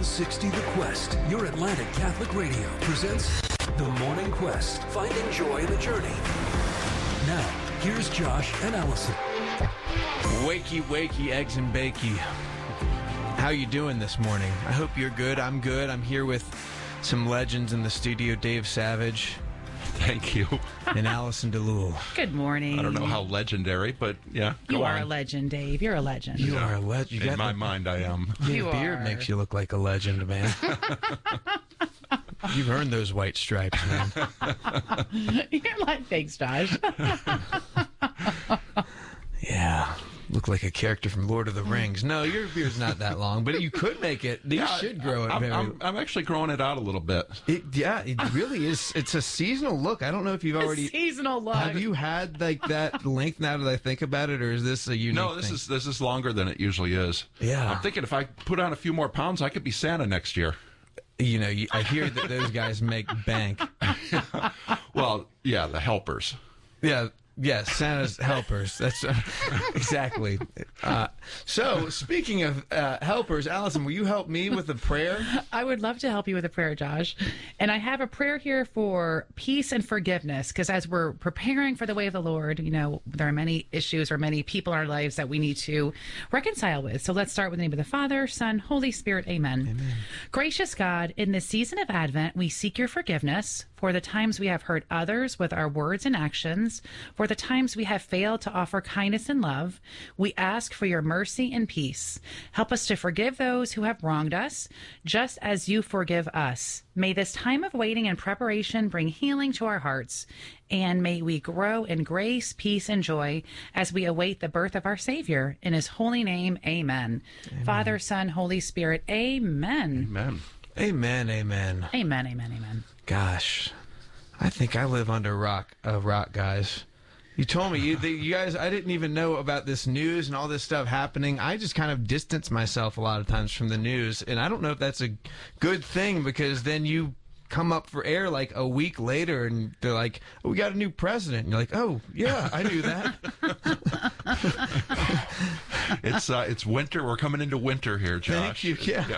760 The Quest, your Atlantic Catholic Radio, presents The Morning Quest, finding joy in the journey. Now, here's Josh and Allison. Wakey, wakey, eggs and bakey. How you doing this morning? I hope you're good. I'm good. I'm here with some legends in the studio, Dave Savage. Thank you. And Allison DeLuel. Good morning. I don't know how legendary, but yeah, you are a legend, Dave. You're a legend. You are a legend. In my mind, I am. Your beard makes you look like a legend, man. You've earned those white stripes, man. You're like, thanks, Josh. Yeah. Look like a character from Lord of the Rings. No, your beard's not that long, but you could make it. You should grow it. I'm actually growing it out a little bit. It really is. It's a seasonal look. I don't know if you've already seasonal look. Have you had like that length now that I think about it, or is this a unique? No, this is longer than it usually is. Yeah, I'm thinking if I put on a few more pounds, I could be Santa next year. You know, I hear that those guys make bank. Well, yeah, the helpers. Yeah. Yes, Santa's helpers. That's exactly. So, speaking of helpers, Allison, will you help me with a prayer? I would love to help you with a prayer, Josh. And I have a prayer here for peace and forgiveness, because as we're preparing for the way of the Lord, you know, there are many issues or many people in our lives that we need to reconcile with. So let's start with the name of the Father, Son, Holy Spirit. Amen. Amen. Gracious God, in this season of Advent, we seek your forgiveness for the times we have hurt others with our words and actions, for the times we have failed to offer kindness and love. We ask for your mercy and peace. Help us to forgive those who have wronged us, just as you forgive us. May this time of waiting and preparation bring healing to our hearts, and may we grow in grace, peace, and joy as we await the birth of our Savior. In his holy name, amen. Amen. Father, Son, Holy Spirit, amen. Amen. Amen, amen. Amen, amen, amen. Gosh, I think I live under a rock, guys. You told me, you guys, I didn't even know about this news and all this stuff happening. I just kind of distance myself a lot of times from the news, and I don't know if that's a good thing, because then you come up for air like a week later and they're like, oh, we got a new president. And you're like, oh, yeah, I knew that. It's winter. We're coming into winter here, Josh. Thank you. Yeah.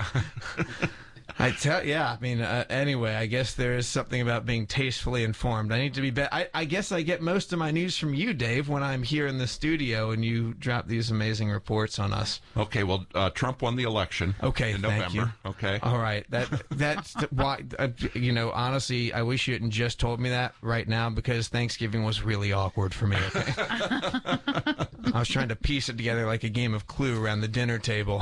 Anyway, I guess there is something about being tastefully informed. I need to be I guess I get most of my news from you, Dave, when I'm here in the studio and you drop these amazing reports on us. Okay, well, Trump won the election in November. Thank you. Okay. All right. That's why, honestly, I wish you hadn't just told me that right now, because Thanksgiving was really awkward for me, okay? I was trying to piece it together like a game of Clue around the dinner table.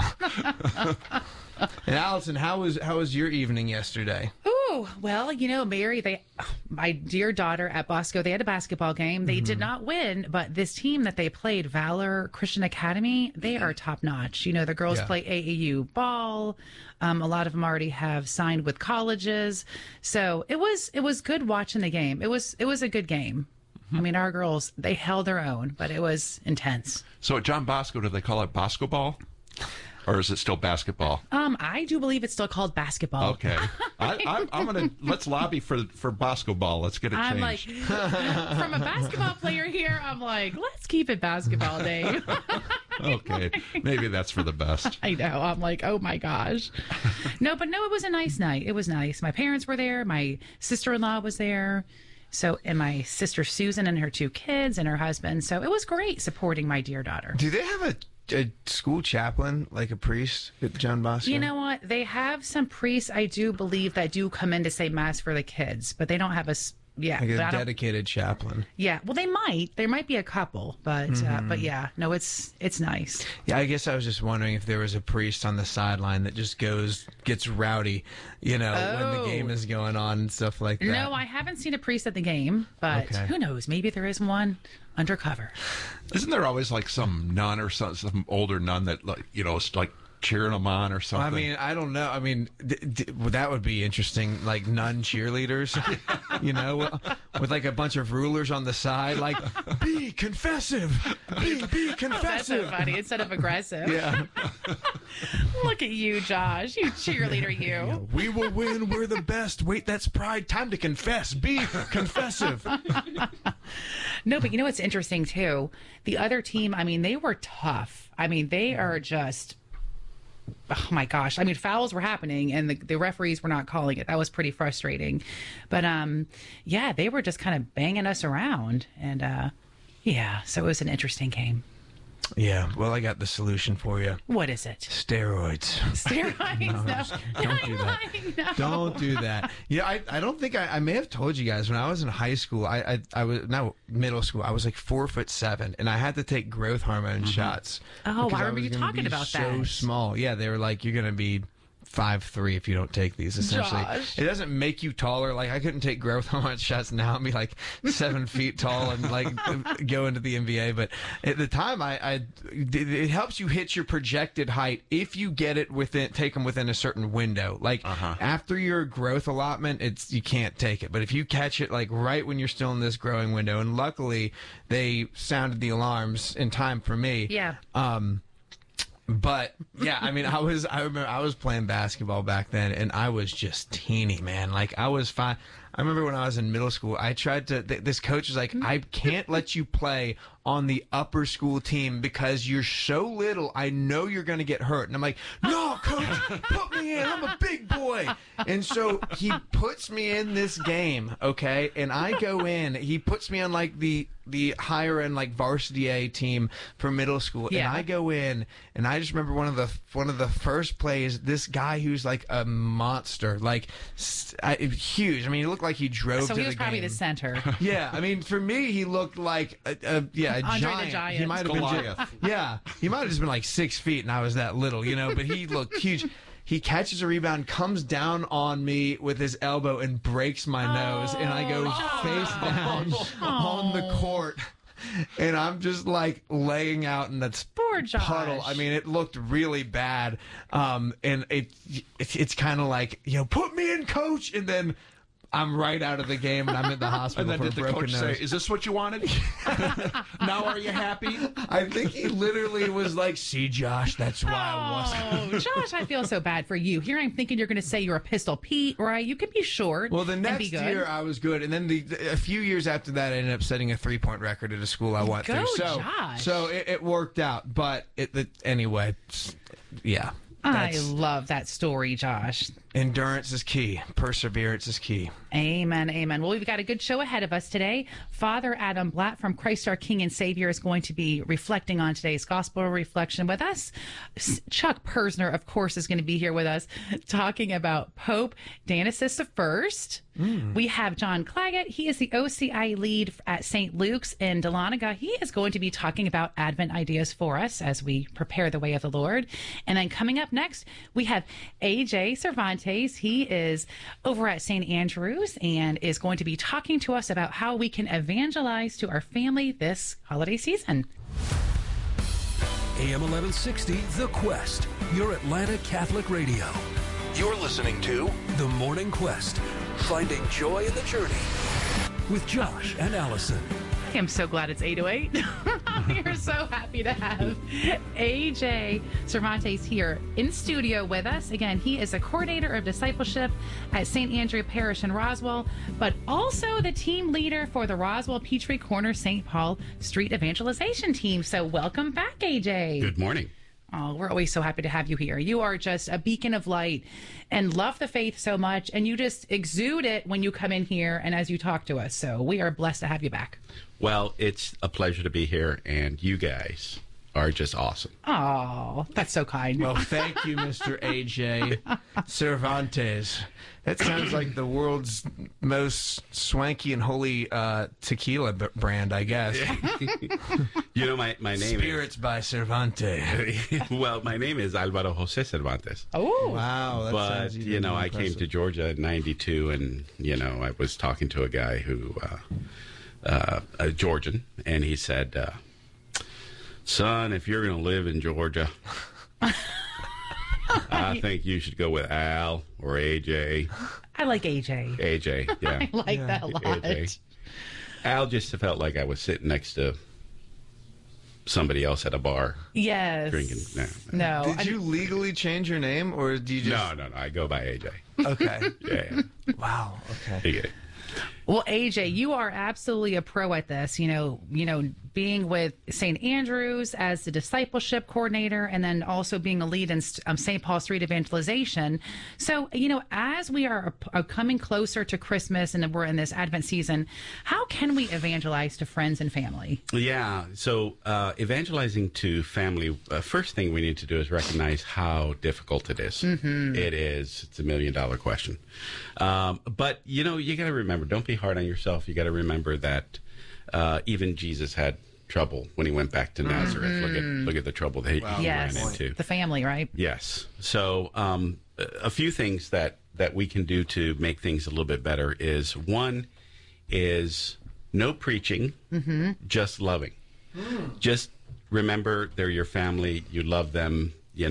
And Allison, how was your evening yesterday? Oh, well, Mary, my dear daughter at Bosco, they had a basketball game. They did not win, but this team that they played, Valor Christian Academy, they are top notch. The girls play AAU ball. A lot of them already have signed with colleges. So it was good watching the game. It was a good game. I mean, our girls, they held their own, but it was intense. So at John Bosco, do they call it Bosco ball? Or is it still basketball? I do believe it's still called basketball. Okay. Let's lobby for Bosco ball. Let's get it changed. I'm like, from a basketball player here, I'm like, let's keep it basketball, Dave. Okay. Maybe that's for the best. I know. I'm like, oh my gosh. No, it was a nice night. It was nice. My parents were there. My sister-in-law was there. So, and my sister Susan and her 2 kids and her husband. So it was great supporting my dear daughter. Do they have a school chaplain, like a priest at John Bosco? You know what? They have some priests, I do believe, that do come in to say mass for the kids, but they don't have a dedicated chaplain. Yeah, well, they might. There might be a couple, but yeah, no, it's nice. Yeah, I guess I was just wondering if there was a priest on the sideline that just gets rowdy, when the game is going on and stuff like that. No, I haven't seen a priest at the game, but who knows? Maybe there is one undercover. Isn't there always like some nun or some older nun that is like cheering them on or something? Well, I mean, I don't know. I mean, that would be interesting, like nun cheerleaders, with like a bunch of rulers on the side, like, be confessive, be confessive. Oh, that's so funny, instead of aggressive. Yeah. Look at you, Josh, you cheerleader, you. We will win, we're the best. Wait, that's pride. Time to confess. Be confessive. No, but what's interesting, too? The other team, I mean, they were tough. I mean, they are just oh my gosh, I mean, fouls were happening and the referees were not calling it. That was pretty frustrating. But yeah, they were just kind of banging us around. And yeah, so it was an interesting game. Yeah, well, I got the solution for you. What is it? Steroids. Steroids? Don't do that. No. Don't do that. Yeah, I don't think I may have told you guys when I was in high school. I was now middle school. I was like 4'7", and I had to take growth hormone shots. Oh, because I remember you was gonna talking be about so that. small. Yeah, they were like, you're gonna be 5'3" if you don't take these. Essentially, Josh. it doesn't make you taller. Like I couldn't take growth hormone shots now and be like 7 feet tall and like go into the NBA. But at the time, it helps you hit your projected height if you get it take them within a certain window. Like after your growth allotment, you can't take it. But if you catch it like right when you're still in this growing window, and luckily they sounded the alarms in time for me. Yeah. But yeah, I mean, I remember I was playing basketball back then, and I was just teeny, man. Like I was fine. I remember when I was in middle school, I tried to. This coach was like, "I can't let you play on the upper school team because you're so little. I know you're going to get hurt." And I'm like, "No, coach, put me in. I'm a big boy." And so he puts me in this game, okay? And I go in. He puts me on like the higher end like varsity A team for middle school, Yeah. and I go in, and I just remember one of the first plays. This guy who's like a monster, like huge. I mean, he looked like he drove So to he was the probably game. the center. Yeah, I mean, for me, he looked like a Andre the giant. Giant. He might have Goliath. been, yeah, he might have just been like 6 feet, and I was that little, but he looked huge. He catches a rebound, comes down on me with his elbow, and breaks my nose, and I go face down on the court. And I'm just like laying out in that Poor Josh. puddle. I mean, it looked really bad. And it's kind of like, put me in, coach. And then I'm right out of the game, and I'm in the hospital And then for a did the broken coach nose. say, "Is this what you wanted? Now are you happy?" I think he literally was like, "See, Josh, that's why I wasn't." Oh, Josh, I feel so bad for you. Here I'm thinking you're going to say you're a Pistol Pete, right? You can be short. Well, the and be next good. year I was good, and then a few years after that, I ended up setting a 3-point record at a school I went Go, through. So, Josh. so it worked out. But anyway, yeah. I That's, love that story, Josh. endurance is key. Perseverance is key. Amen, amen. Well, we've got a good show ahead of us today. Father Adam Blatt from Christ our King and Savior is going to be reflecting on today's gospel reflection with us. Chuck Persner, of course, is going to be here with us talking about Pope Dionysius I. We have John Claggett. He is the OCI lead at St. Luke's in Dahlonega. He is going to be talking about Advent ideas for us as we prepare the way of the Lord. And then coming up next, we have AJ Cervantes. He is over at St. Andrews and is going to be talking to us about how we can evangelize to our family this holiday season. AM 1160, The Quest, your Atlanta Catholic radio. You're listening to The Morning Quest, finding joy in the journey with Josh and Allison. I am so glad it's 8:08. We're so happy to have AJ Cervantes here in studio with us. Again, he is a coordinator of discipleship at St. Andrew Parish in Roswell, but also the team leader for the Roswell Peachtree Corner St. Paul Street Evangelization Team. So welcome back, AJ. Good morning. Oh, we're always so happy to have you here. You are just a beacon of light and love the faith so much, and you just exude it when you come in here and as you talk to us. So we are blessed to have you back. Well, it's a pleasure to be here, and you guys are just awesome. Oh, that's so kind. Well, thank you, Mr. AJ Cervantes. That sounds like the world's most swanky and holy tequila brand, I guess. You know, my name Spirits by Cervantes. is... Well, my name is Alvaro Jose Cervantes. Oh, Wow, that But, sounds even more I came impressive. to Georgia in 92, and, I was talking to a guy who, a Georgian, and he said, son, if you're going to live in Georgia... I think you should go with Al or AJ. I like AJ. AJ, yeah. I like that a lot. AJ. Al just felt like I was sitting next to somebody else at a bar Yes. drinking. No. Did you legally change your name, or do you just... No. I go by AJ. Okay. Yeah. Wow, okay. You get it. Well, AJ, you are absolutely a pro at this. being with St. Andrews as the discipleship coordinator, and then also being a lead in St. Paul Street Evangelization. So, as we are coming closer to Christmas and we're in this Advent season, how can we evangelize to friends and family? Yeah, so evangelizing to family, first thing we need to do is recognize how difficult it is. Mm-hmm. It's a $1 million question. But, you got to remember, don't be hard on yourself. You got to remember that even Jesus had trouble when he went back to Nazareth. Look at the trouble that he ran into. The family, right? Yes. So a few things that we can do to make things a little bit better is, one is no preaching, just loving. Just remember they're your family. You love them.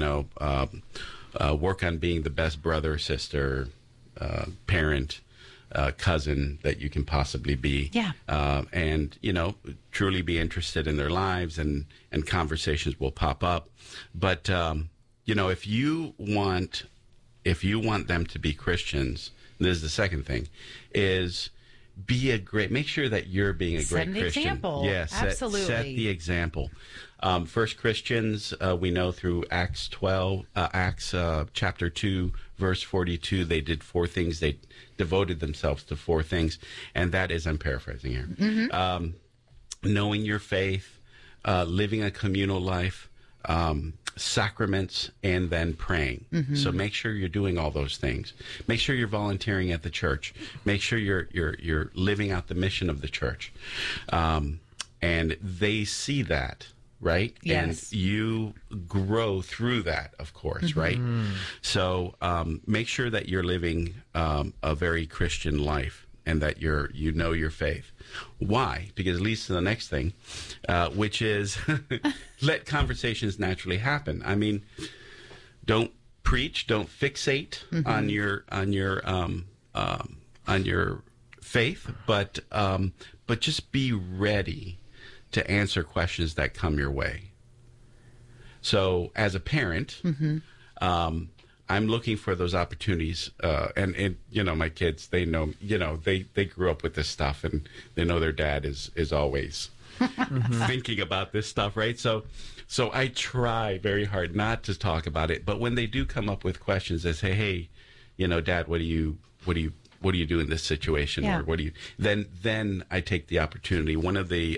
Work on being the best brother, sister, parent, cousin that you can possibly be. Yeah. And, truly be interested in their lives, and conversations will pop up. But, if you want them to be Christians, this is the second thing, is make sure that you're being a great Christian. Set an example. Yeah, absolutely. Set the example. First Christians, we know through Acts chapter 2, verse 42, they did 4 things. They devoted themselves to 4 things. And that is, I'm paraphrasing here, knowing your faith, living a communal life, sacraments, and then praying. So make sure you're doing all those things. Make sure you're volunteering at the church. Make sure you're living out the mission of the church. And they see that, right? Yes. And you grow through that, of course, right? So make sure that you're living a very Christian life, and that you know your faith. Why? Because it leads to the next thing, which is let conversations naturally happen. I mean, don't preach, don't fixate on your faith, but just be ready to answer questions that come your way. So as a parent, I'm looking for those opportunities, and my kids, they know, they grew up with this stuff, and they know their dad is always thinking about this stuff, right? So I try very hard not to talk about it, but when they do come up with questions, they say, "Hey, Dad, what do you do in this situation?" Yeah. Or what do you? Then I take the opportunity. One of the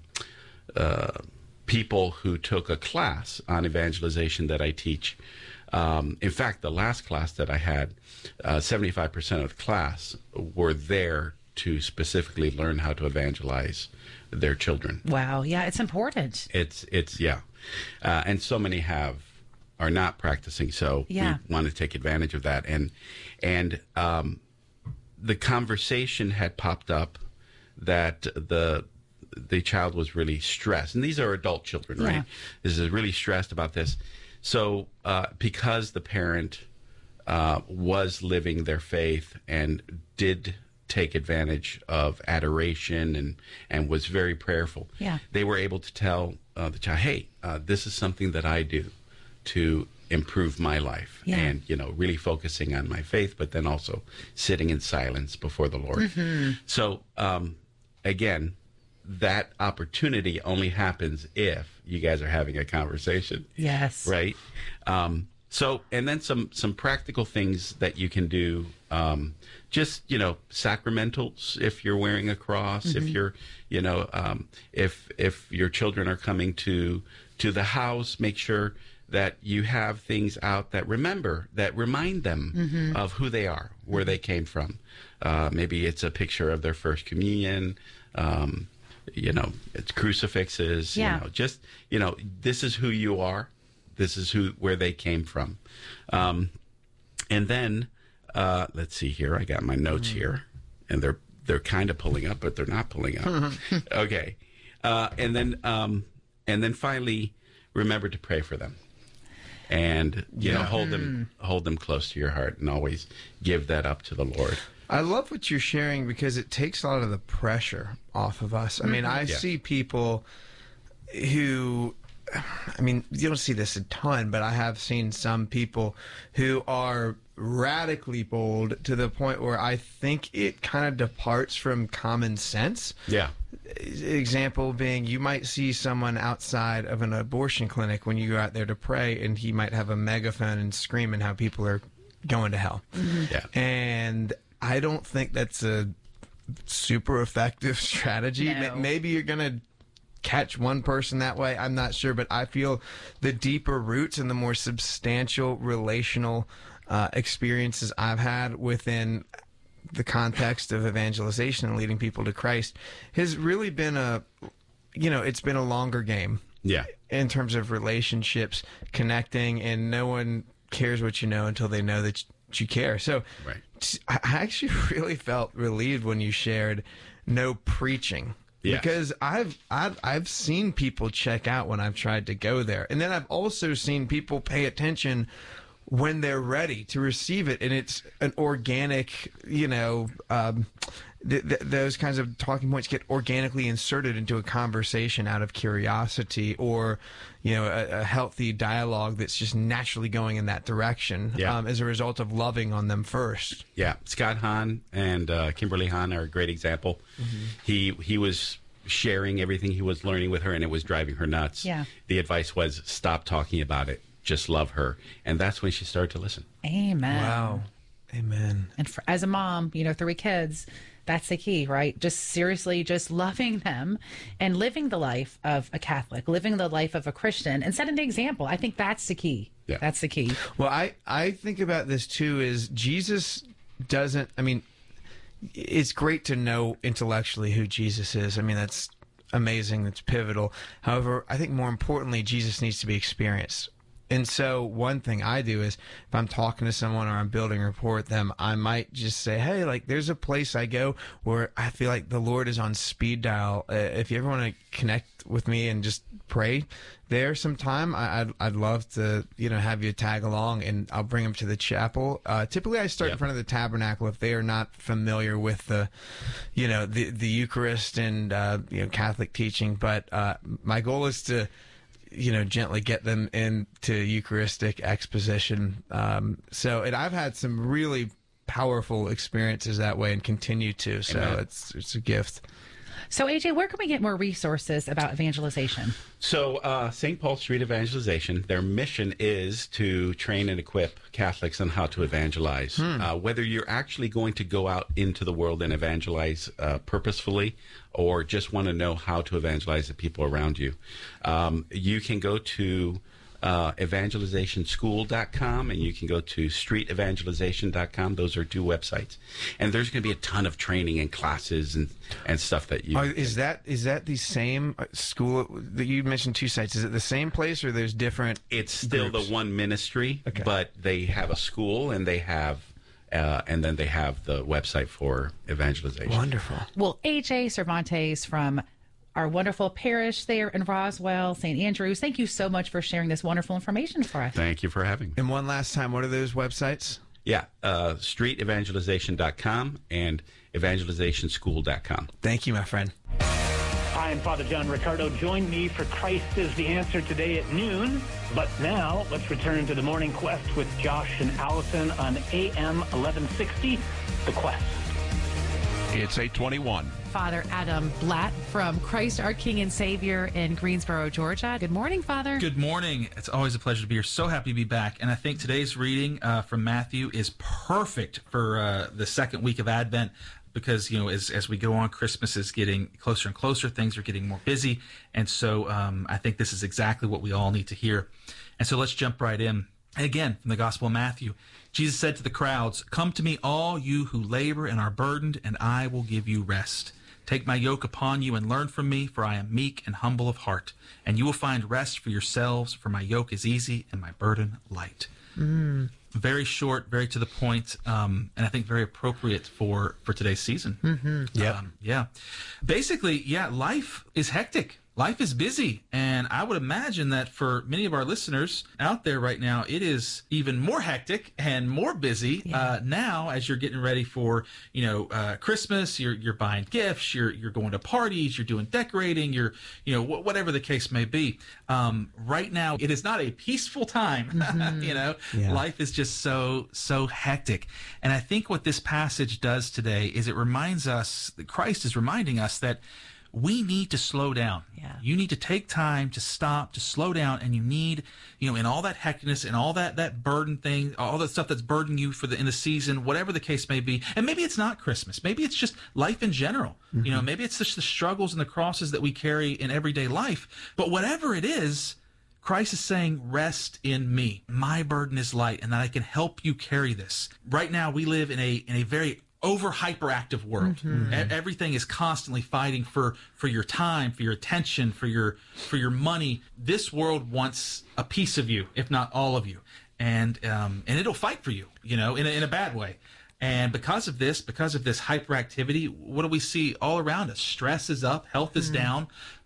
people who took a class on evangelization that I teach. In fact, the last class that I had, 75% of the class were there to specifically learn how to evangelize their children. Wow. Yeah, it's important. It's and so many are not practicing. So we want to take advantage of that. And the conversation had popped up that the child was really stressed, and these are adult children, right? Yeah. This is really stressed about this. So because the parent was living their faith and did take advantage of adoration and was very prayerful, they were able to tell the child, "Hey, this is something that I do to improve my life," and really focusing on my faith, but then also sitting in silence before the Lord. So again, that opportunity only happens if you guys are having a conversation. Yes. Right? And then some practical things that you can do. Just, sacramentals, if you're wearing a cross, if you're, if your children are coming to the house, make sure that you have things out that remind them of who they are, where they came from. Maybe it's a picture of their first communion, it's crucifixes, this is who you are. This is where they came from. And then, let's see here. I got my notes here, and they're kind of pulling up, but they're not pulling up. Okay. And then finally, remember to pray for them. And hold them close to your heart, and always give that up to the Lord. I love what you're sharing, because it takes a lot of the pressure off of us. I mean, I see people who, you don't see this a ton, but I have seen some people who are radically bold to the point where I think it kind of departs from common sense. Yeah. example being, you might see someone outside of an abortion clinic when you go out there to pray, and he might have a megaphone and screaming how people are going to hell. Yeah. And I don't think that's a super effective strategy. No. Maybe you're going to catch one person that way. I'm not sure, but I feel the deeper roots and the more substantial relational experiences I've had within the context of evangelization and leading people to Christ has really been it's been a longer game. Yeah. In terms of relationships, connecting, and no one cares what you know until they know that you care. So Right. I actually really felt relieved when you shared no preaching. Yes. Because I've seen people check out when I've tried to go there. And then I've also seen people pay attention when they're ready to receive it, and it's an organic, those kinds of talking points get organically inserted into a conversation out of curiosity, or a healthy dialogue that's just naturally going in that direction. Yeah. As a result of loving on them first. Yeah, Scott Hahn and Kimberly Hahn are a great example. He was sharing everything he was learning with her, and it was driving her nuts. Yeah. The advice was, stop talking about it. Just love her. And that's when she started to listen. Amen. Wow. Amen. And as a mom, 3 kids, that's the key, right? Just seriously, just loving them and living the life of a Catholic, living the life of a Christian, and setting the example. I think that's the key. Yeah. That's the key. Well, I think about this too, is Jesus doesn't, it's great to know intellectually who Jesus is. That's amazing. That's pivotal. However, I think more importantly, Jesus needs to be experienced. And so one thing I do is, if I'm talking to someone or I'm building rapport with them, I might just say, hey, there's a place I go where I feel like the Lord is on speed dial. If you ever want to connect with me and just pray there sometime, I'd love to, have you tag along, and I'll bring them to the chapel. Typically I start in front of the tabernacle if they are not familiar with the Eucharist and, Catholic teaching. But my goal is to, gently get them into Eucharistic exposition. And I've had some really powerful experiences that way and continue to. So Amen. it's a gift. So, AJ, where can we get more resources about evangelization? So, St. Paul Street Evangelization, their mission is to train and equip Catholics on how to evangelize. Whether you're actually going to go out into the world and evangelize purposefully, or just want to know how to evangelize the people around you, you can go to evangelizationschool.com, and you can go to streetevangelization.com. Those are 2 websites, and there's going to be a ton of training and classes and stuff that you Is that the same school that you mentioned? 2 sites. Is it the same place, or there's different? It's still groups? the one ministry, Okay. but they have a school, and they have and then they have the website for evangelization. Wonderful. Well, AJ Cervantes from our wonderful parish there in Roswell, St. Andrews, thank you so much for sharing this wonderful information for us. Thank you for having me. And one last time, what are those websites? Yeah, streetevangelization.com and evangelizationschool.com. Thank you, my friend. Hi, I'm Father John Riccardo. Join me for Christ is the Answer today at noon. But now, let's return to the Morning Quest with Josh and Allison on AM 1160, The Quest. It's 8:21. Father Adam Blatt from Christ our King and Savior in Greensboro, Georgia. Good morning, Father. Good morning. It's always a pleasure to be here. So happy to be back. And I think today's reading from Matthew is perfect for the second week of Advent, because, as we go on, Christmas is getting closer and closer. Things are getting more busy. And so I think this is exactly what we all need to hear. And so let's jump right in. Again, from the Gospel of Matthew, Jesus said to the crowds, "Come to me, all you who labor and are burdened, and I will give you rest. Take my yoke upon you and learn from me, for I am meek and humble of heart, and you will find rest for yourselves, for my yoke is easy and my burden light." Very short, very to the point, and I think very appropriate for today's season. Yeah. Basically, life is hectic. Life is busy, and I would imagine that for many of our listeners out there right now, it is even more hectic and more busy now as you're getting ready for Christmas. You're buying gifts, you're going to parties, you're doing decorating, you're whatever the case may be. Right now, it is not a peaceful time. Life is just so hectic, and I think what this passage does today is it reminds us that Christ is reminding us that we need to slow down. Yeah. You need to take time to stop, to slow down, and you need, in all that hecticness and all that burden thing, all that stuff that's burdening you in the season, whatever the case may be. And maybe it's not Christmas. Maybe it's just life in general. Maybe it's just the struggles and the crosses that we carry in everyday life. But whatever it is, Christ is saying, rest in me. My burden is light, and that I can help you carry this. Right now, we live in a very over hyperactive world. Everything is constantly fighting for your time, for your attention, for your money. This world wants a piece of you, if not all of you, and it'll fight for you, in a bad way. And because of this hyperactivity, what do we see all around us? Stress is up, health is down.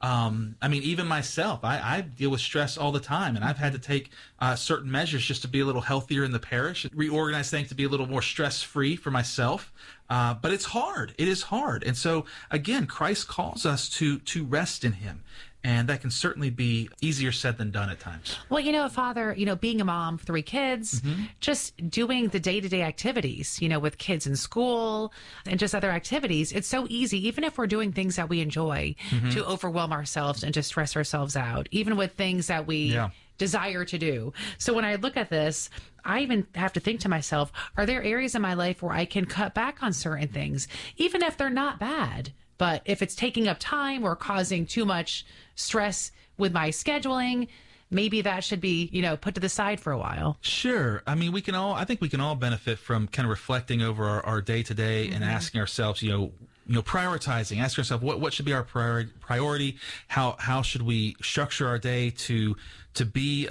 Even myself, I deal with stress all the time, and I've had to take certain measures just to be a little healthier in the parish, reorganize things to be a little more stress-free for myself. But it's hard. It is hard. And so, again, Christ calls us to rest in him. And that can certainly be easier said than done at times. Well, Father, being a mom, 3 kids, just doing the day-to-day activities, with kids in school and just other activities, it's so easy, even if we're doing things that we enjoy, to overwhelm ourselves and to stress ourselves out, even with things that we desire to do. So when I look at this, I even have to think to myself, are there areas in my life where I can cut back on certain things, even if they're not bad? But if it's taking up time or causing too much stress with my scheduling, maybe that should be, put to the side for a while. Sure. I think we can all benefit from kind of reflecting over our day to day and asking ourselves, prioritizing, asking ourselves what should be our priority, how should we structure our day to be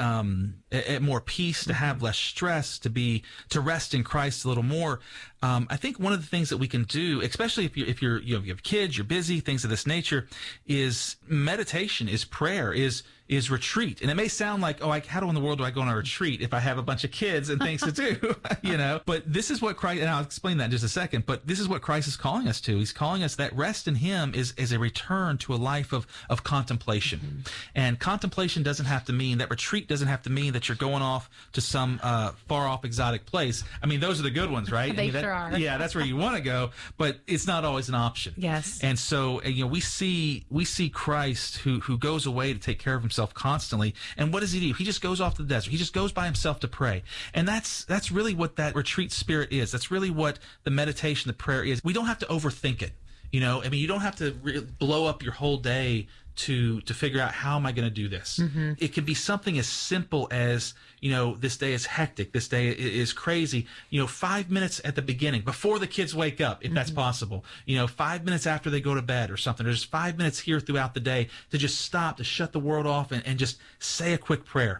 at more peace, to have less stress, to rest in Christ a little more. I think one of the things that we can do, especially if you have kids, you're busy, things of this nature, is meditation, is prayer, is retreat. And it may sound like, how in the world do I go on a retreat if I have a bunch of kids and things to do, But this is what Christ, and I'll explain that in just a second, but this is what Christ is calling us to. He's calling us that rest in him is a return to a life of contemplation. And contemplation doesn't have to mean, that retreat doesn't have to mean that you're going off to some far-off exotic place. Those are the good ones, right? They sure are. Yeah, that's where you want to go, but it's not always an option. Yes. And so, we see Christ who goes away to take care of himself constantly. And what does he do? He just goes off to the desert. He just goes by himself to pray. And that's really what that retreat spirit is. That's really what the meditation, the prayer is. We don't have to overthink it. You don't have to blow up your whole day to figure out, how am I going to do this? It could be something as simple as, this day is hectic, this day is crazy. 5 minutes at the beginning, before the kids wake up, if that's possible. 5 minutes after they go to bed or something. There's 5 minutes here throughout the day to just stop, to shut the world off and just say a quick prayer.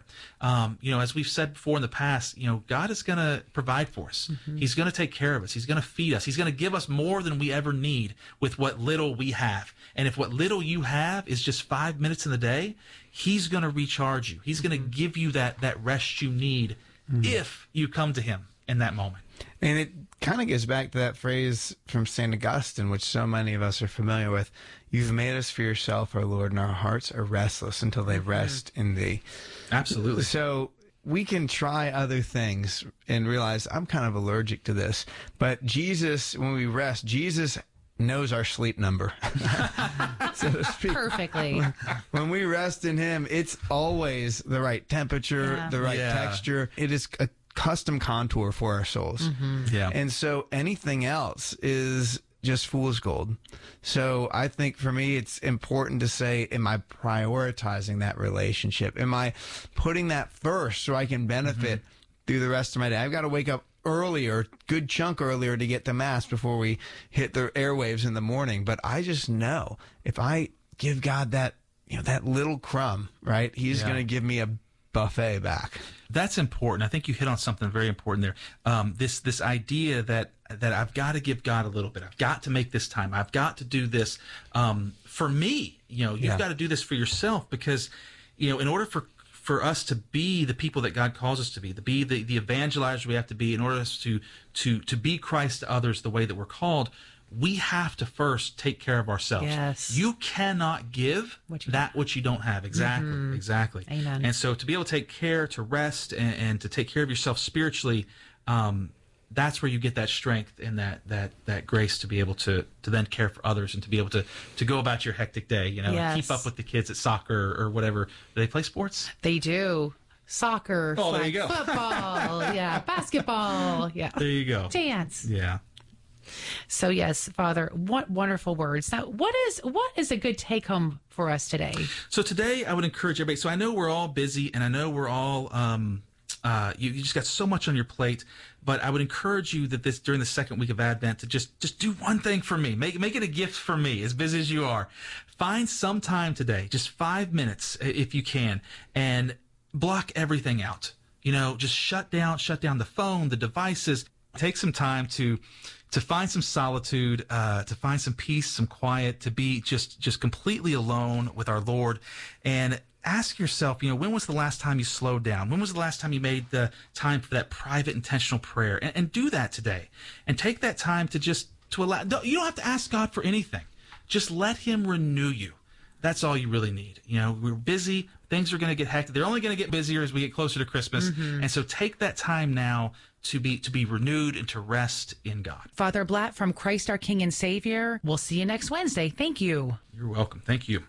As we've said before in the past, God is going to provide for us. He's going to take care of us. He's going to feed us. He's going to give us more than we ever need with what little we have. And if what little you have is just 5 minutes in the day, he's going to recharge you. He's going to give you that rest you need if you come to him in that moment. And it kind of goes back to that phrase from St. Augustine, which so many of us are familiar with. You've made us for yourself, our Lord, and our hearts are restless until they rest in thee. Absolutely. So we can try other things and realize I'm kind of allergic to this. But Jesus, when we rest, Jesus knows our sleep number, so to speak. Perfectly. When we rest in him, it's always the right temperature, the right texture. It is a custom contour for our souls. Yeah. And so anything else is just fool's gold. So I think for me, it's important to say, am I prioritizing that relationship? Am I putting that first so I can benefit through the rest of my day? I've got to wake up earlier, good chunk earlier, to get to Mass before we hit the airwaves in the morning. But I just know if I give God that, that little crumb, right, he's going to give me a buffet back. That's important. I think you hit on something very important there. This idea that I've got to give God a little bit. I've got to make this time. I've got to do this for me. You've got to do this for yourself, because in order for us to be the people that God calls us to be the evangelizers we have to be, in order to be Christ to others the way that we're called, we have to first take care of ourselves. Yes. You cannot give which you don't have. Exactly. Exactly. Amen. And so to be able to take care, to rest, and to take care of yourself spiritually, that's where you get that strength and that grace to be able to then care for others and to be able to go about your hectic day, Yes. keep up with the kids at soccer or whatever. Do they play sports? They do. Soccer, Oh, there you flag go. football, yeah, basketball, yeah. There you go. Dance. Yeah. So yes, Father, what wonderful words. Now, what is a good take home for us today? So today I would encourage everybody. So I know we're all busy and I know we're all, you just got so much on your plate, but I would encourage you that during the second week of Advent to just do one thing for me. Make it a gift for me, as busy as you are. Find some time today, just 5 minutes if you can, and block everything out. Just shut down the phone, the devices. Take some time to find some solitude, to find some peace, some quiet, to be just completely alone with our Lord, and ask yourself, when was the last time you slowed down? When was the last time you made the time for that private, intentional prayer? And do that today, and take that time to allow. You don't have to ask God for anything. Just let Him renew you. That's all you really need. We're busy. Things are going to get hectic. They're only going to get busier as we get closer to Christmas. Mm-hmm. And so take that time now to be renewed and to rest in God. Father Blatt from Christ Our King and Savior. We'll see you next Wednesday. Thank you. You're welcome. Thank you.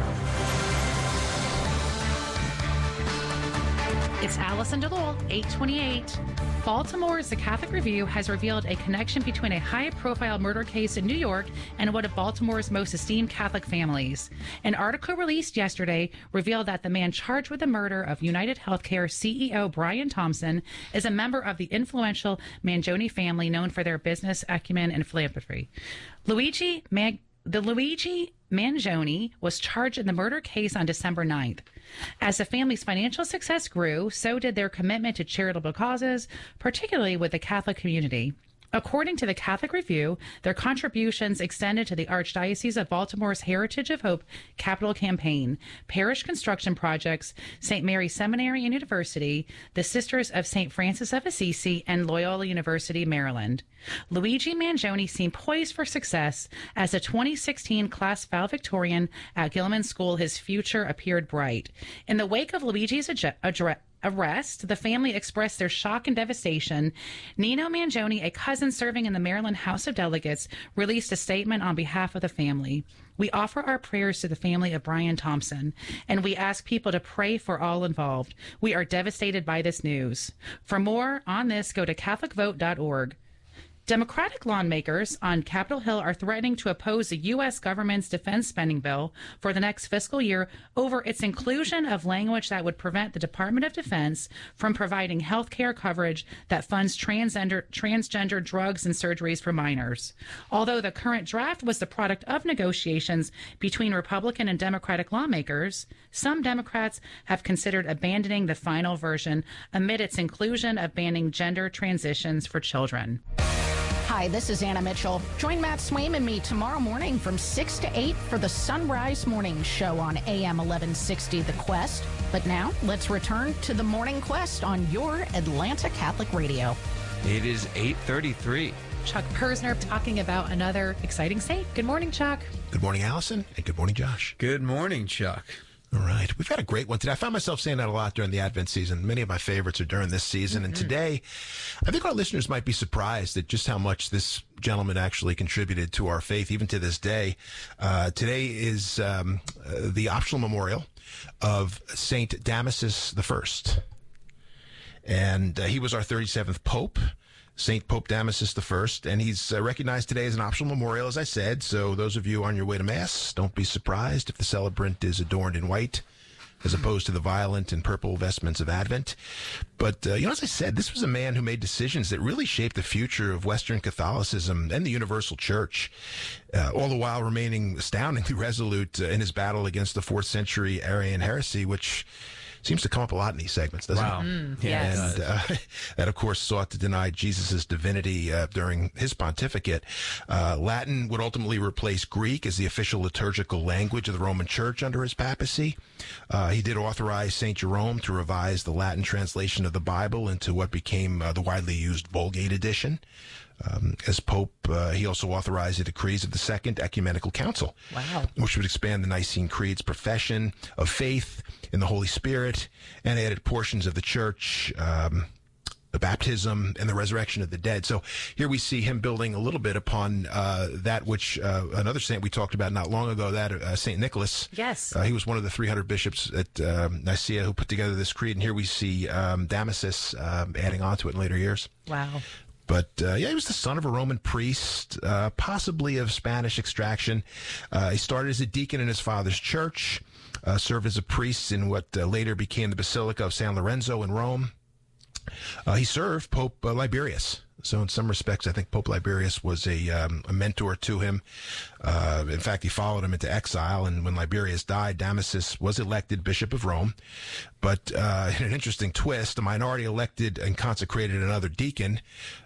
It's Allison DeLowell, 828. Baltimore's The Catholic Review has revealed a connection between a high-profile murder case in New York and one of Baltimore's most esteemed Catholic families. An article released yesterday revealed that the man charged with the murder of United Healthcare CEO Brian Thompson is a member of the influential Mangione family known for their business acumen and philanthropy. Luigi Mangione was charged in the murder case on December 9th. As the family's financial success grew, so did their commitment to charitable causes, particularly with the Catholic community. According to the Catholic Review, their contributions extended to the Archdiocese of Baltimore's Heritage of Hope capital campaign, parish construction projects, St. Mary's Seminary and University, the Sisters of St. Francis of Assisi, and Loyola University, Maryland. Luigi Mangione seemed poised for success. As a 2016 class valedictorian at Gilman School, his future appeared bright. In the wake of Luigi's arrest, the family expressed their shock and devastation. Nino Mangione, a cousin serving in the Maryland House of Delegates, released a statement on behalf of the family. We offer our prayers to the family of Brian Thompson, and we ask people to pray for all involved. We are devastated by this news. For more on this, go to CatholicVote.org. Democratic lawmakers on Capitol Hill are threatening to oppose the U.S. government's defense spending bill for the next fiscal year over its inclusion of language that would prevent the Department of Defense from providing health care coverage that funds transgender drugs and surgeries for minors. Although the current draft was the product of negotiations between Republican and Democratic lawmakers, some Democrats have considered abandoning the final version amid its inclusion of banning gender transitions for children. Hi, this is Anna Mitchell. Join Matt Swaim and me tomorrow morning from 6 to 8 for the Sunrise Morning Show on AM 1160 The Quest. But now, let's return to the Morning Quest on your Atlanta Catholic Radio. It is 8:33. Chuck Persner talking about another exciting saint. Good morning, Chuck. Good morning, Allison, and good morning, Josh. Good morning, Chuck. All right. We've had a great one today. I found myself saying that a lot during the Advent season. Many of my favorites are during this season. And today, I think our listeners might be surprised at just how much this gentleman actually contributed to our faith, even to this day. Today is the optional memorial of Saint Damasus I. And he was our 37th Pope. St. Pope Damasus I, and he's recognized today as an optional memorial, as I said. So those of you on your way to Mass, don't be surprised if the celebrant is adorned in white, as opposed to the violent and purple vestments of Advent. But, as I said, this was a man who made decisions that really shaped the future of Western Catholicism and the Universal Church, all the while remaining astoundingly resolute in his battle against the 4th century Arian heresy, which seems to come up a lot in these segments, doesn't it? Yes. And that, of course, sought to deny Jesus' divinity during his pontificate. Latin would ultimately replace Greek as the official liturgical language of the Roman Church under his papacy. He did authorize St. Jerome to revise the Latin translation of the Bible into what became the widely used Vulgate edition. As Pope, he also authorized the decrees of the Second Ecumenical Council, which would expand the Nicene Creed's profession of faith in the Holy Spirit and added portions of the Church the baptism, and the resurrection of the dead. So here we see him building a little bit upon that which another saint we talked about not long ago, that St. Nicholas. Yes. He was one of the 300 bishops at Nicaea who put together this creed. And here we see Damasus adding on to it in later years. Wow. But, he was the son of a Roman priest, possibly of Spanish extraction. He started as a deacon in his father's church, served as a priest in what later became the Basilica of San Lorenzo in Rome. He served Pope Liberius. So in some respects, I think Pope Liberius was a mentor to him. In fact, he followed him into exile, and when Liberius died, Damasus was elected Bishop of Rome. But in an interesting twist, a minority elected and consecrated another deacon,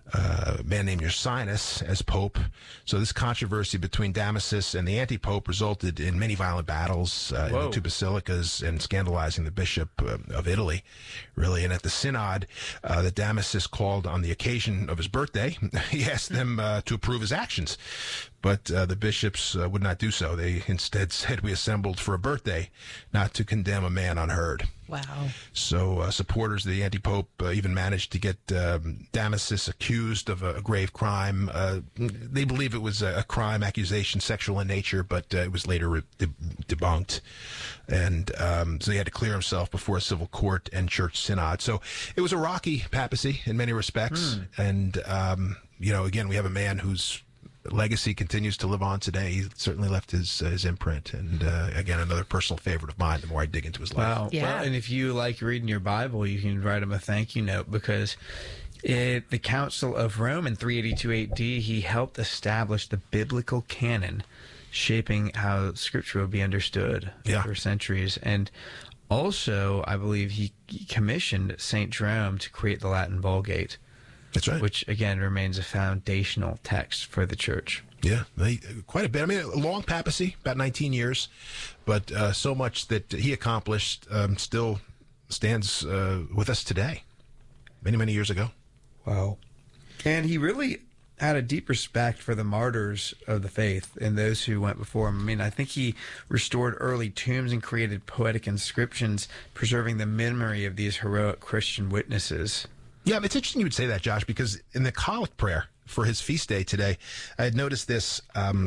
a man named Ursinus, as pope. So this controversy between Damasus and the anti-pope resulted in many violent battles in the two basilicas and scandalizing the bishop of Italy, really. And at the synod that Damasus called on the occasion of his birthday, he asked them to approve his actions. But the bishops would not do so. They instead said, we assembled for a birthday, not to condemn a man unheard. Wow. So supporters of the anti-pope even managed to get Damasus accused of a grave crime. They believe it was a crime accusation, sexual in nature, but it was later debunked. And so he had to clear himself before a civil court and church synod. So it was a rocky papacy in many respects. And, again, we have a man whose legacy continues to live on today. He certainly left his imprint, and again, another personal favorite of mine. The more I dig into his life, Well, and if you like reading your Bible, you can write him a thank you note, because at the Council of Rome in 382 AD, he helped establish the biblical canon, shaping how Scripture would be understood for centuries. And also, I believe he commissioned Saint Jerome to create the Latin Vulgate. That's right. Which, again, remains a foundational text for the church. Yeah, quite a bit. I mean, a long papacy, about 19 years, but so much that he accomplished still stands with us today, many, many years ago. Wow. And he really had a deep respect for the martyrs of the faith and those who went before him. I mean, I think he restored early tombs and created poetic inscriptions, preserving the memory of these heroic Christian witnesses. Yeah, it's interesting you would say that, Josh, because in the collect prayer for his feast day today, I had noticed this.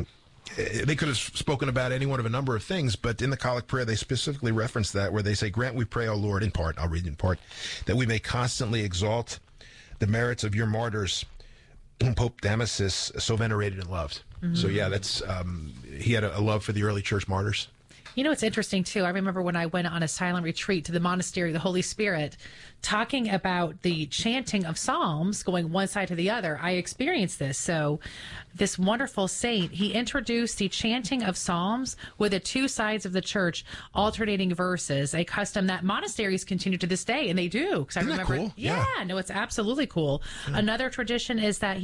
They could have spoken about any one of a number of things, but in the collect prayer, they specifically reference that, where they say, "Grant, we pray, O Lord," in part, I'll read in part, "that we may constantly exalt the merits of your martyrs, whom Pope Damasus so venerated and loved." Mm-hmm. So, yeah, that's he had a love for the early church martyrs. You know, it's interesting, too. I remember when I went on a silent retreat to the monastery of the Holy Spirit, talking about the chanting of psalms, going one side to the other. I experienced this. So this wonderful saint, he introduced the chanting of psalms with the two sides of the church, alternating verses, a custom that monasteries continue to this day, and they do. Because I remember, that cool? Yeah, no, it's absolutely cool. Yeah. Another tradition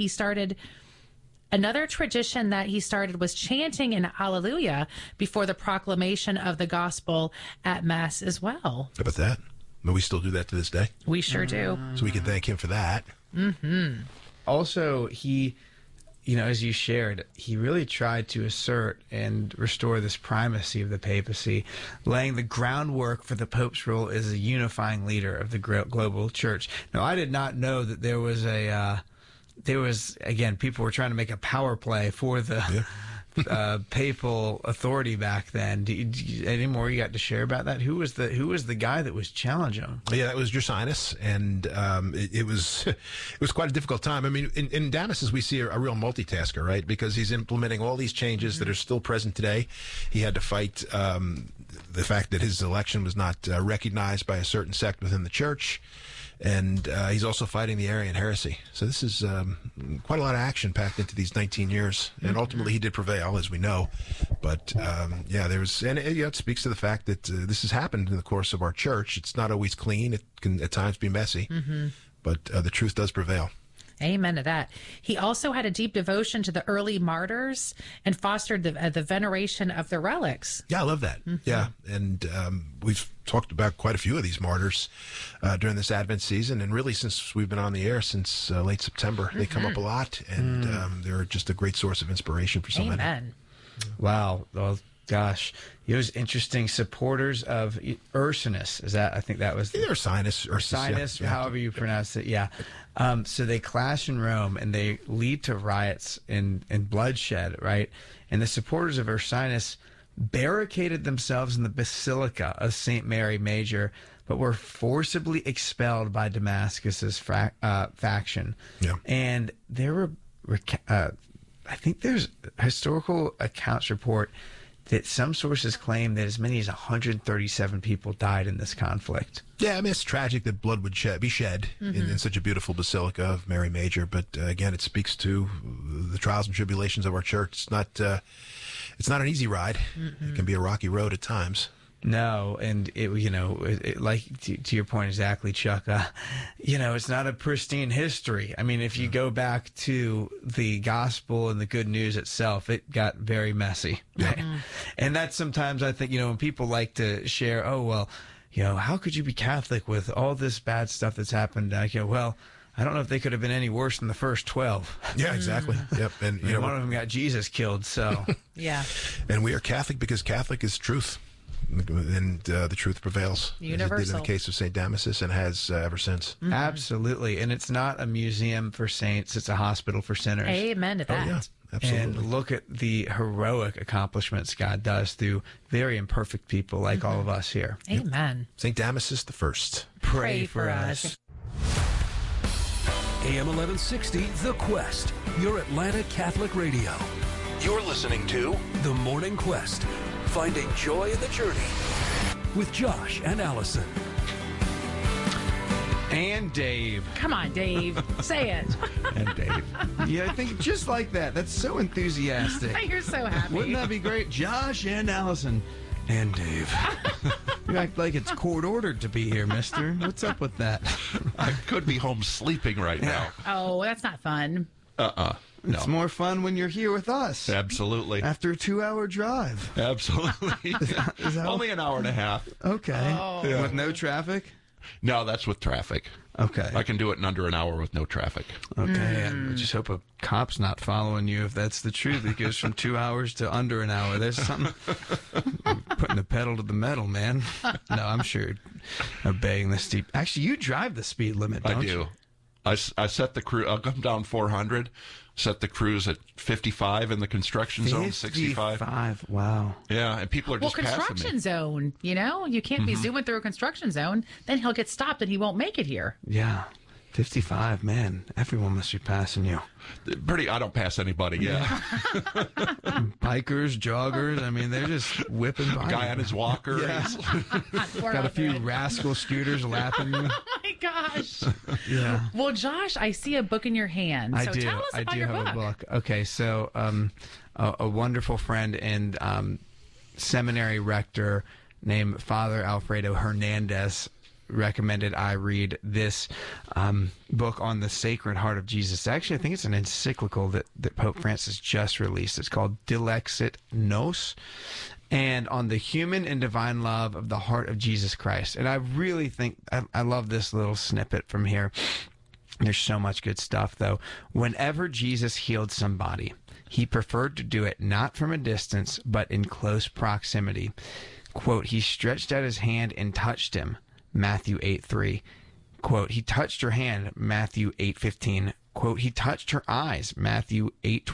that he started was chanting in Alleluia before the proclamation of the gospel at Mass as well. How about that? But we still do that to this day. We sure do. So we can thank him for that. Mm-hmm. Also, he, as you shared, he really tried to assert and restore this primacy of the papacy, laying the groundwork for the Pope's role as a unifying leader of the global church. Now, I did not know that there was again, people were trying to make a power play for the papal authority back then. Any more you got to share about that? Who was the guy that was challenging him? Yeah, that was Ursinus, and it was quite a difficult time. I mean, in Damasus we see a real multitasker, right? Because he's implementing all these changes that are still present today. He had to fight the fact that his election was not recognized by a certain sect within the church. And he's also fighting the Arian heresy. So this is quite a lot of action packed into these 19 years. And ultimately he did prevail, as we know. But, it speaks to the fact that this has happened in the course of our church. It's not always clean. It can at times be messy. Mm-hmm. But the truth does prevail. Amen to that. He also had a deep devotion to the early martyrs and fostered the veneration of their relics. Yeah, I love that. Mm-hmm. Yeah, and we've talked about quite a few of these martyrs during this Advent season, and really since we've been on the air since late September. Mm-hmm. They come up a lot, and they're just a great source of inspiration for so many. Amen. Wow. Well, Gosh, it was interesting. Supporters of Ursinus, I think that was Ursinus, Ursinus, however you pronounce it. Yeah. So they clash in Rome, and they lead to riots and bloodshed, right? And the supporters of Ursinus barricaded themselves in the Basilica of St. Mary Major, but were forcibly expelled by Damascus's faction. Yeah. And there were, I think there's historical accounts report that some sources claim that as many as 137 people died in this conflict. Yeah, I mean, it's tragic that blood would be shed in such a beautiful Basilica of Mary Major. But again, it speaks to the trials and tribulations of our church. It's not an easy ride. It can be a rocky road at times. No, and like to your point exactly, Chuck. It's not a pristine history. I mean, if you go back to the gospel and the good news itself, it got very messy. Right? And that's sometimes I think when people like to share, oh well, how could you be Catholic with all this bad stuff that's happened? Well, I don't know if they could have been any worse than the first 12. Yeah, exactly. Yep, and one of them got Jesus killed. So yeah, and we are Catholic because Catholic is truth. And the truth prevails. Universal. As it did in the case of St. Damasus and has ever since. Absolutely. And it's not a museum for saints, it's a hospital for sinners. Amen to that. Oh, yeah. Absolutely. And look at the heroic accomplishments God does through very imperfect people like all of us here. Amen. St. Damasus the First. Pray for us. AM 1160, The Quest, your Atlanta Catholic radio. You're listening to The Morning Quest. Finding joy in the journey with Josh and Allison. And Dave. Come on, Dave. Say it. And Dave. Yeah, I think just like that. That's so enthusiastic. You're so happy. Wouldn't that be great? Josh and Allison. And Dave. You act like it's court ordered to be here, mister. What's up with that? I could be home sleeping right now. Oh, that's not fun. It's more fun when you're here with us. Absolutely. After a 2-hour drive. Absolutely. Is that Only an hour and a half. Okay. Oh. Yeah. With no traffic? No, that's with traffic. Okay. I can do it in under an hour with no traffic. Okay. I just hope a cop's not following you if that's the truth. It goes from 2 hours to under an hour. There's something putting the pedal to the metal, man. No, I'm sure obeying the steep. Actually, you drive the speed limit, don't you? I do. I set the cruise. I'll come down 400. Set the cruise at 55 in the construction zone, 65. 55, wow. Yeah, and people are just passing me. Construction zone, you can't be zooming through a construction zone. Then he'll get stopped and he won't make it here. Yeah, 55, man. Everyone must be passing you. I don't pass anybody, yeah. Bikers, joggers, I mean, they're just whipping by. Guy on his walker. Yeah. Got a few rascal scooters lapping you. Oh my gosh. Yeah. Well, Josh, I see a book in your hand. So tell us about your book. I do have a book. Okay, so a wonderful friend and seminary rector named Father Alfredo Hernandez recommended I read this book on the Sacred Heart of Jesus. Actually, I think it's an encyclical that Pope Francis just released. It's called Dilexit Nos, and on the human and divine love of the heart of Jesus Christ. And I really think, I love this little snippet from here. There's so much good stuff, though. Whenever Jesus healed somebody, he preferred to do it not from a distance, but in close proximity. Quote, he stretched out his hand and touched him. Matthew 8:3. Quote, he touched her hand, Matthew 8:15. Quote, he touched her eyes, Matthew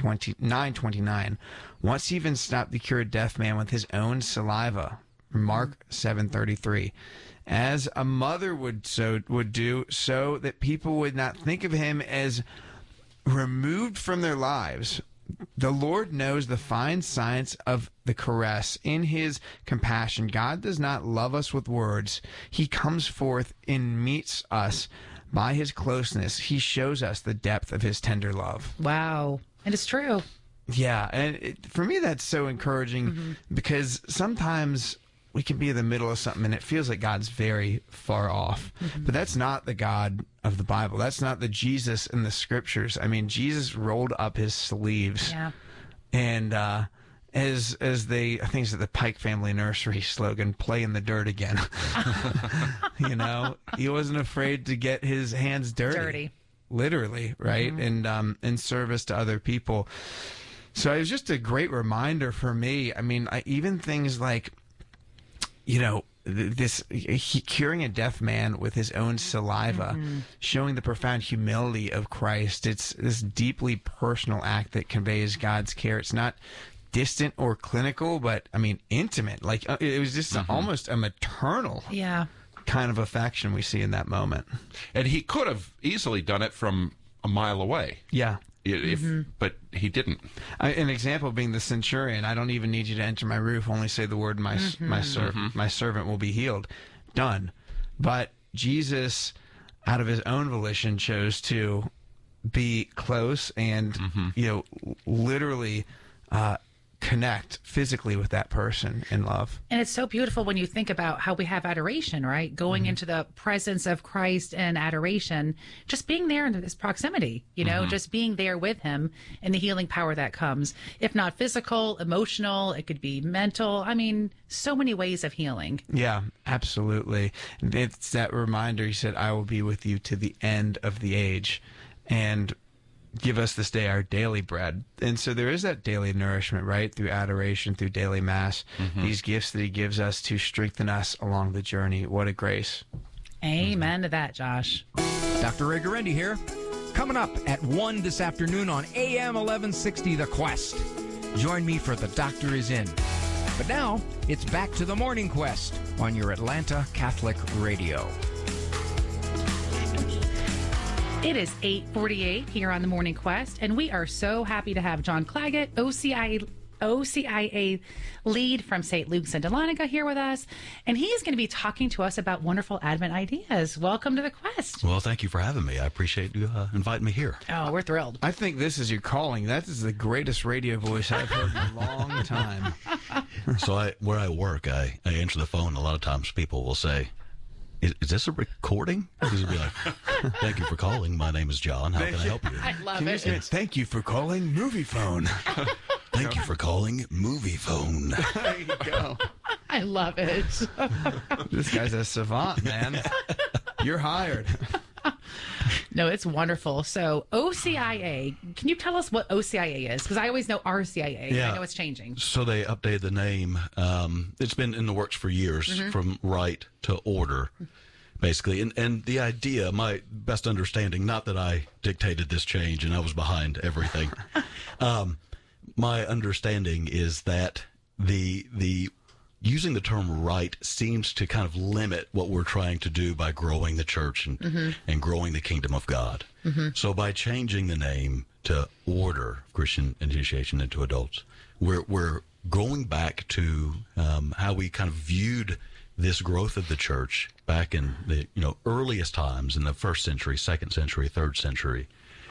9:29. Once he even stopped the cured deaf man with his own saliva, Mark 7:33. As a mother would do, so that people would not think of him as removed from their lives. The Lord knows the fine science of the caress. In his compassion, God does not love us with words. He comes forth and meets us by his closeness. He shows us the depth of his tender love. Wow. And it's true. Yeah. And for me, that's so encouraging because sometimes we can be in the middle of something and it feels like God's very far off. But that's not the God of the Bible. That's not the Jesus in the scriptures. I mean, Jesus rolled up his sleeves. Yeah. And as they, I think it's the Pike Family Nursery slogan, play in the dirt again. He wasn't afraid to get his hands dirty. Literally, right? And in service to other people. So it was just a great reminder for me. I mean, even things like, curing a deaf man with his own saliva, showing the profound humility of Christ. It's this deeply personal act that conveys God's care. It's not distant or clinical, but intimate. Like it was just almost a maternal kind of affection we see in that moment. And he could have easily done it from a mile away. Yeah. But he didn't. An example being the centurion. I don't even need you to enter my roof. Only say the word, my servant will be healed. Done. But Jesus, out of his own volition, chose to be close and literally connect physically with that person in love. And it's so beautiful when you think about how we have adoration, right? Going into the presence of Christ and adoration, just being there in this proximity, just being there with him and the healing power that comes. If not physical, emotional, it could be mental. I mean, so many ways of healing. Yeah, absolutely. It's that reminder. He said, I will be with you to the end of the age. And give us this day our daily bread. And so there is that daily nourishment, right? Through adoration, through daily mass, these gifts that he gives us to strengthen us along the journey. What a grace. Amen to that, Josh. Dr. Ray Guarendi here. Coming up at 1 this afternoon on AM 1160 The Quest. Join me for The Doctor Is In. But now, it's back to the Morning Quest on your Atlanta Catholic Radio. It is 8:48 here on the Morning Quest, and we are so happy to have John Claggett, OCIA lead from St. Luke's and Dahlonega, here with us, and he's going to be talking to us about wonderful Advent ideas. Welcome to the Quest. Well, thank you for having me. I appreciate you inviting me here. Oh, we're thrilled. I think this is your calling. That is the greatest radio voice I've heard in a long time. So where I work, I answer the phone. A lot of times people will say, Is this a recording? Because it'll be like, thank you for calling. My name is John. How can I help you? I love Can it. you say, thank you for calling Movie Phone? Thank you for calling Movie Phone. There you go. I love it. This guy's a savant, man. You're hired. No, it's wonderful. So OCIA, can you tell us what OCIA is? Because I always know RCIA. Yeah. I know it's changing. So they updated the name. It's been in the works for years, from right to order, basically. And the idea, my best understanding, not that I dictated this change and I was behind everything. My understanding is that the using the term right seems to kind of limit what we're trying to do by growing the church and growing the kingdom of God. So by changing the name to Order Christian Initiation into Adults, we're going back to how we kind of viewed this growth of the church back in the earliest times in the 1st century, 2nd century, 3rd century.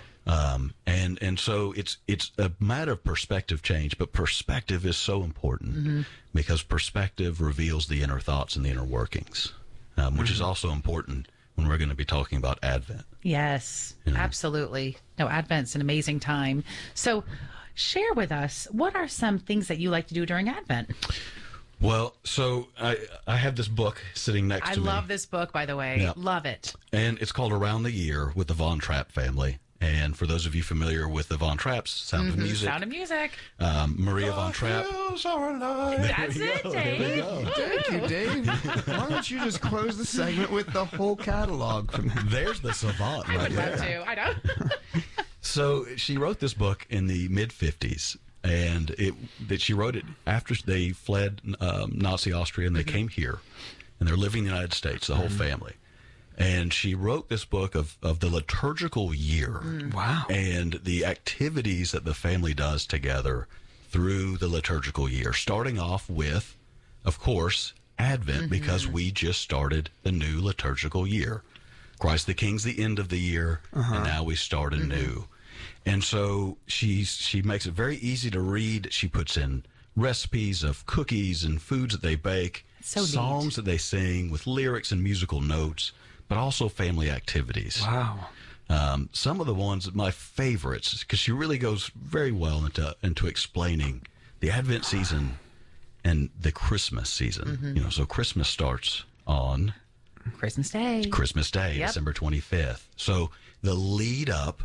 And so it's a matter of perspective change, but perspective is so important because perspective reveals the inner thoughts and the inner workings, which is also important when we're going to be talking about Advent. Yes, absolutely. No, Advent's an amazing time. So share with us, what are some things that you like to do during Advent? Well, so I have this book sitting next to me. I love this book, by the way. Yeah. Love it. And it's called Around the Year with the Von Trapp family. And for those of you familiar with the Von Trapps, Sound of Music. Sound of Music. Maria Von Trapp. That's it, Dave. Thank you, Dave. Why don't you just close the segment with the whole catalog from There's the savant I right would love there. to. I know. So she wrote this book in the mid-50s, and she wrote it after they fled Nazi Austria and they came here, and they're living in the United States, the whole family. And she wrote this book of the liturgical year. Wow. And the activities that the family does together through the liturgical year, starting off with, of course, Advent, because we just started the new liturgical year. Christ the King's the end of the year, and now we start anew. And so she makes it very easy to read. She puts in recipes of cookies and foods that they bake, songs that they sing with lyrics and musical notes, but also family activities. Wow. Some of the ones, my favorites, because she really goes very well into explaining the Advent season and the Christmas season. So Christmas starts on Christmas Day. December 25th. So the lead up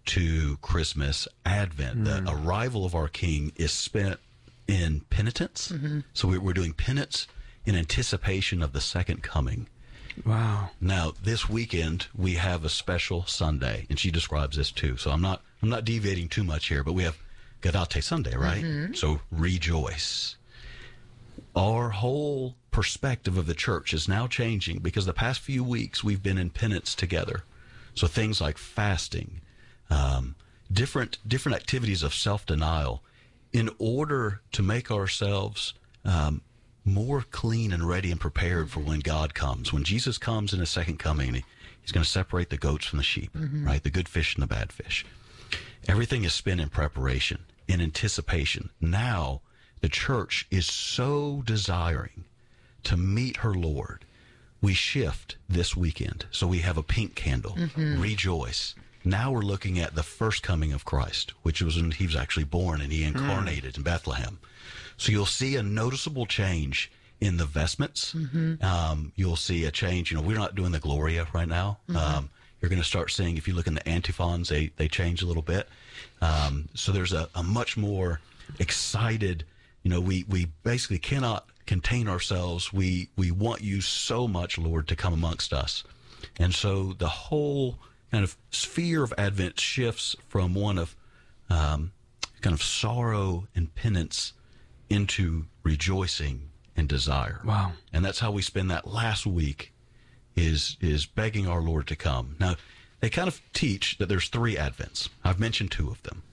to Christmas, Advent, the arrival of our King is spent in penitence. So we're doing penance in anticipation of the second coming. Wow. Now, this weekend, we have a special Sunday, and she describes this too. So I'm not deviating too much here, but we have Gaudete Sunday, right? So rejoice. Our whole perspective of the church is now changing because the past few weeks we've been in penance together. So things like fasting, different activities of self-denial, in order to make ourselves more clean and ready and prepared for when God comes. When Jesus comes in his second coming, he's going to separate the goats from the sheep, right? The good fish and the bad fish. Everything is spent in preparation, in anticipation. Now, the church is so desiring to meet her Lord. We shift this weekend. So we have a pink candle, rejoice. Now we're looking at the first coming of Christ, which was when he was actually born and he incarnated in Bethlehem. So you'll see a noticeable change in the vestments. You'll see a change. We're not doing the Gloria right now. You're going to start seeing, if you look in the antiphons, they change a little bit. So there's a much more excited, we basically cannot contain ourselves. We want you so much, Lord, to come amongst us. And so the whole kind of sphere of Advent shifts from one of kind of sorrow and penance into rejoicing and desire. Wow. And that's how we spend that last week, is begging our Lord to come. Now, they kind of teach that there's 3 Advents. I've mentioned 2 of them.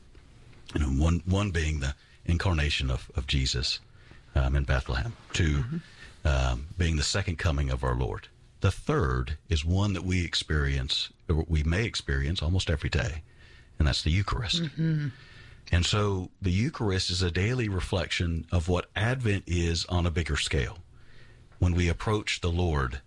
One being the incarnation of Jesus in Bethlehem. 2 being the second coming of our Lord. The third is one that we may experience almost every day, and that's the Eucharist. And so the Eucharist is a daily reflection of what Advent is on a bigger scale. When we approach the Lord,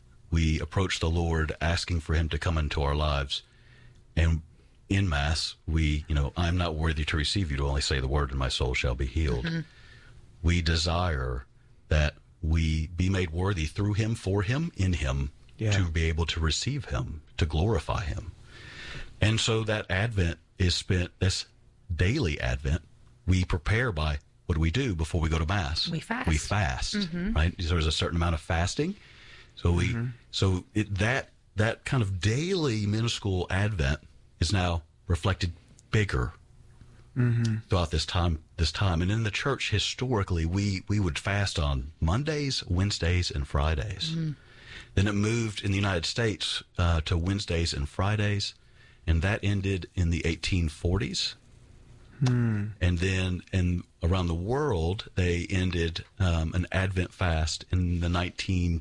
asking for him to come into our lives. And in Mass, I'm not worthy to receive you, to only say the word and my soul shall be healed. We desire that we be made worthy through him, for him, in him, to be able to receive him, to glorify him. And so that Advent is spent, this daily Advent, we prepare by, what do we do before we go to Mass? We fast. We fast, right? So there's a certain amount of fasting. So that kind of daily minuscule Advent is now reflected bigger throughout this time. And in the church, historically, we would fast on Mondays, Wednesdays, and Fridays. Then it moved in the United States to Wednesdays and Fridays, and that ended in the 1840s. And then around the world, they ended an Advent fast in the 1910s,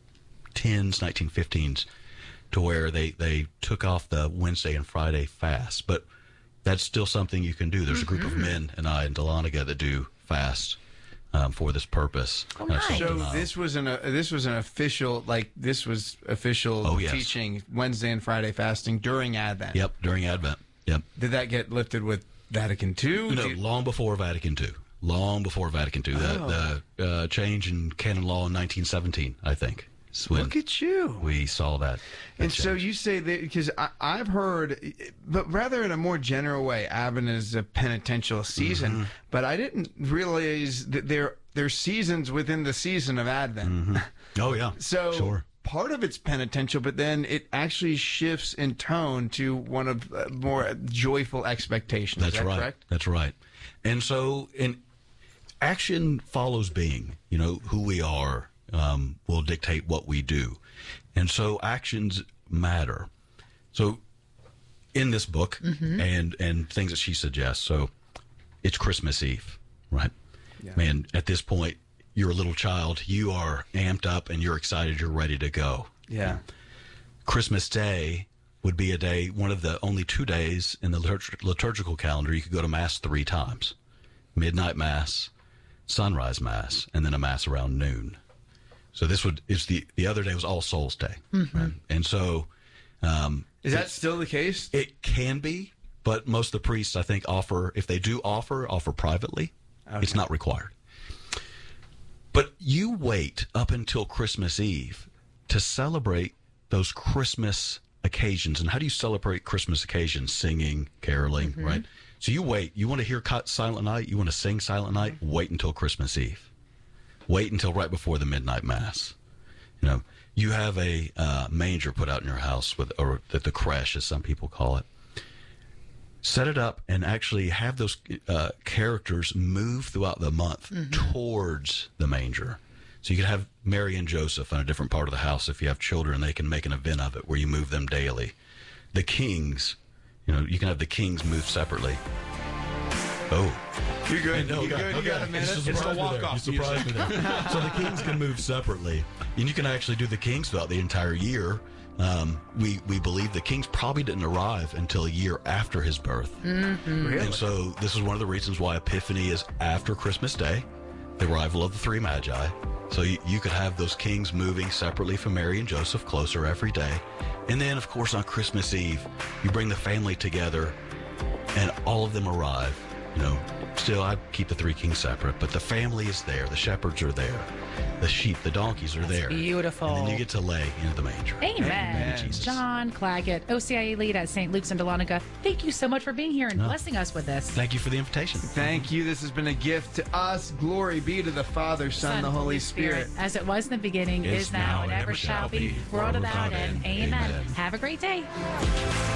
1915s, to where they took off the Wednesday and Friday fast. But that's still something you can do. There's a group of men and I in Dahlonega that do fast for this purpose. Oh, nice. So this was an official, teaching, Wednesday and Friday fasting during Advent. Yep, during Advent. Yep. Did that get lifted with Vatican II? No, long before Vatican II. Long before Vatican II. The change in canon law in 1917, I think. Look at you. We saw that. And so you say that, because I've heard, but rather in a more general way, Advent is a penitential season, but I didn't realize that there's seasons within the season of Advent. Oh, yeah. So sure. Part of it's penitential, but then it actually shifts in tone to one of more joyful expectations. That's Is that right. correct? That's right. And so action follows being. Who we are will dictate what we do. And so actions matter. So in this book and things that she suggests, so it's Christmas Eve, right? Yeah. Man, at this point, you're a little child. You are amped up and you're excited. You're ready to go. Yeah. Christmas Day would be a day, one of the only 2 days in the liturgical calendar you could go to Mass 3 times. Midnight Mass, sunrise Mass, and then a Mass around noon. So the other day was All Souls Day. Right? And so... is that still the case? It can be, but most of the priests, I think, offer privately. Okay. It's not required. But you wait up until Christmas Eve to celebrate those Christmas occasions. And how do you celebrate Christmas occasions? Singing, caroling, right? So you wait. You want to hear Silent Night? You want to sing Silent Night? Wait until Christmas Eve. Wait until right before the midnight mass. You know, you have a manger put out in your house, or the creche, as some people call it. Set it up and actually have those characters move throughout the month towards the manger. So you can have Mary and Joseph in a different part of the house. If you have children, they can make an event of it where you move them daily. The kings, you know, you can have the kings move separately. Oh. You're good. No, You're good. You got a minute. It's the walk-off. You surprised me there. So the kings can move separately. And you can actually do the kings throughout the entire year. We believe the kings probably didn't arrive until a year after his birth. Really? And so this is one of the reasons why Epiphany is after Christmas Day, the arrival of the three magi. So you could have those kings moving separately from Mary and Joseph closer every day. And then, of course, on Christmas Eve, you bring the family together and all of them arrive. You know, still, I keep the three kings separate, but the family is there. The shepherds are there. The sheep, the donkeys are there. Beautiful. And then you get to lay in the manger. Amen. Jesus. John Claggett, OCIA lead at St. Luke's in Dahlonega. Thank you so much for being here and blessing us with this. Thank you for the invitation. Thank you. This has been a gift to us. Glory be to the Father, Son, and the Holy Spirit. As it was in the beginning, is now, and ever shall be, world without end. Amen. Have a great day.